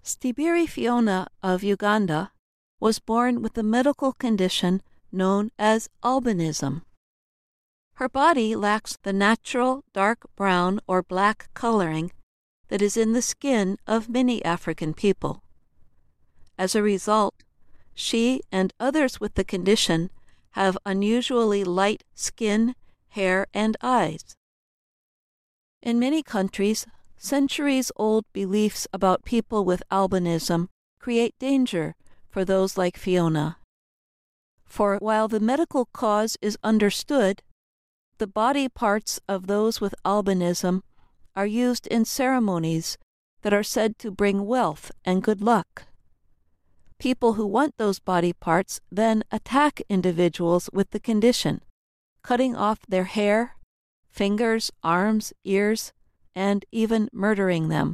Stibiri Fiona of Uganda was born with a medical condition known as albinism. Her body lacks the natural dark brown or black coloring that is in the skin of many African people. As a result, she and others with the condition have unusually light skin, hair, and eyes. In many countries, centuries-old beliefs about people with albinism create danger for those like Fiona. For while the medical cause is understood, the body parts of those with albinism are used in ceremonies that are said to bring wealth and good luck. People who want those body parts then attack individuals with the condition, cutting off their hair, fingers, arms, ears, and even murdering them.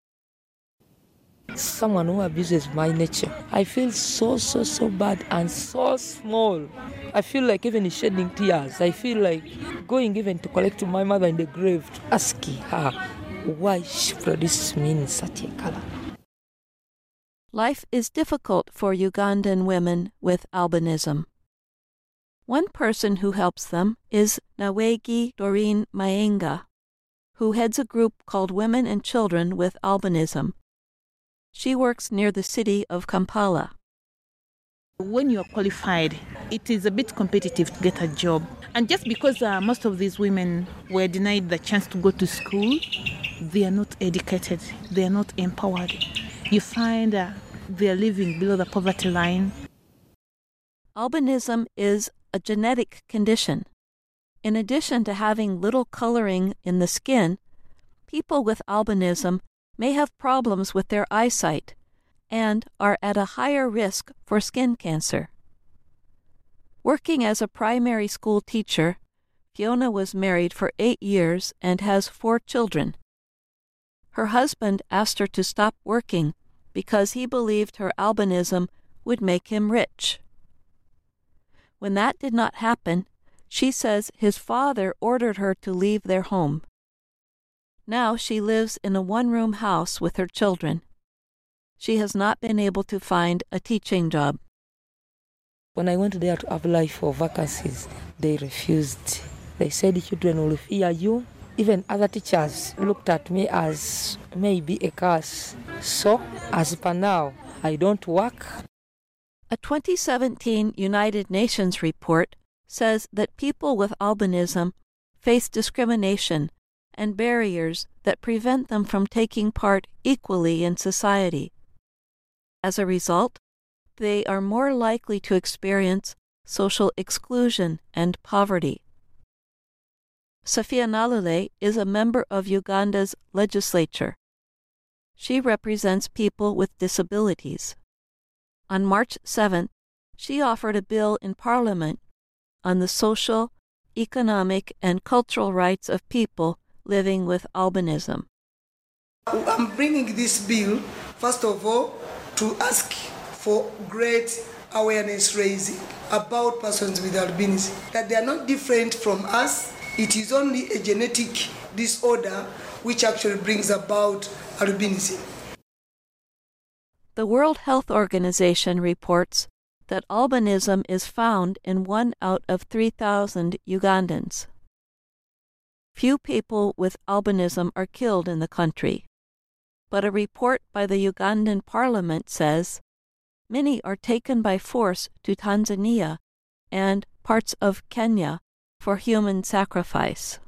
Someone who abuses my nature. I feel so bad and so small. I feel like even shedding tears. I feel like going even to collect my mother in the grave to ask her why she produced me in such a color. Life is difficult for Ugandan women with albinism. One person who helps them is Nawegi Doreen Mayenga, who heads a group called Women and Children with Albinism. She works near the city of Kampala. When you are qualified, it is a bit competitive to get a job. And just because most of these women were denied the chance to go to school, they are not educated, they are not empowered. You find they are living below the poverty line. Albinism is a genetic condition. In addition to having little coloring in the skin, people with albinism may have problems with their eyesight and are at a higher risk for skin cancer. Working as a primary school teacher, Fiona was married for 8 years and has 4 children. Her husband asked her to stop working because he believed her albinism would make him rich. When that did not happen, she says his father ordered her to leave their home. Now she lives in a one-room house with her children. She has not been able to find a teaching job. When I went there to apply for vacancies, they refused. They said children will fear you. Even other teachers looked at me as maybe a curse. So, as per now, I don't work. A 2017 United Nations report says that people with albinism face discrimination and barriers that prevent them from taking part equally in society. As a result, they are more likely to experience social exclusion and poverty. Sophia Nalule is a member of Uganda's legislature. She represents people with disabilities. On March 7th, she offered a bill in Parliament on the social, economic, and cultural rights of people living with albinism. I'm bringing this bill, first of all, to ask for great awareness raising about persons with albinism, that they are not different from us. It is only a genetic disorder which actually brings about albinism. The World Health Organization reports that albinism is found in 1 out of 3,000 Ugandans. Few people with albinism are killed in the country, but a report by the Ugandan Parliament says many are taken by force to Tanzania and parts of Kenya for human sacrifice.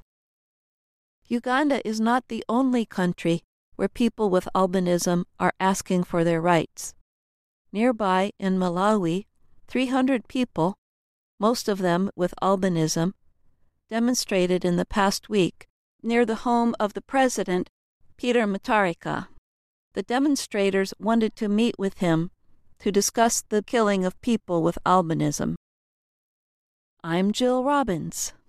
Uganda is not the only country where people with albinism are asking for their rights. Nearby in Malawi, 300 people, most of them with albinism, demonstrated in the past week near the home of the president, Peter Mutharika. The demonstrators wanted to meet with him to discuss the killing of people with albinism. I'm Jill Robbins.